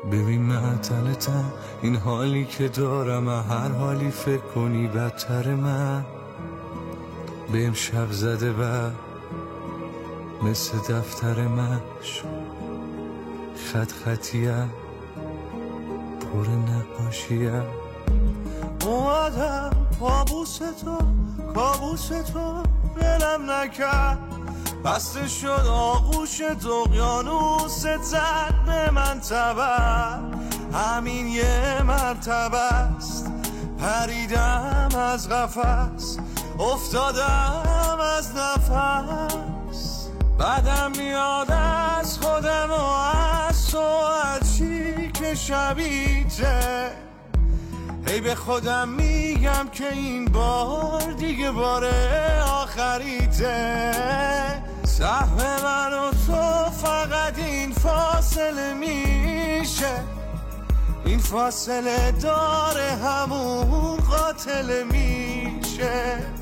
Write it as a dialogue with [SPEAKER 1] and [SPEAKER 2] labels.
[SPEAKER 1] ببین معطلتم، این حالی که دارم هر حالی فکر کنی بدتر من بهم شب زده و مثل دفتر مش خط خطیم پر نقاشیم. اومدم کابوس تو دلم نکرد، بسته شد آغوش اقیانوست زد به من تبر. همین یه مرتبه است پریدم از قفس، افتادم از نفس. بعدم میاد از خودم و از تو هرچی که شبیته، هی به خودم میگم که این بار دیگه بار آخریته. سهم من و تو فقط این فاصله میشه، این فاصله داره همون قاتل میشه.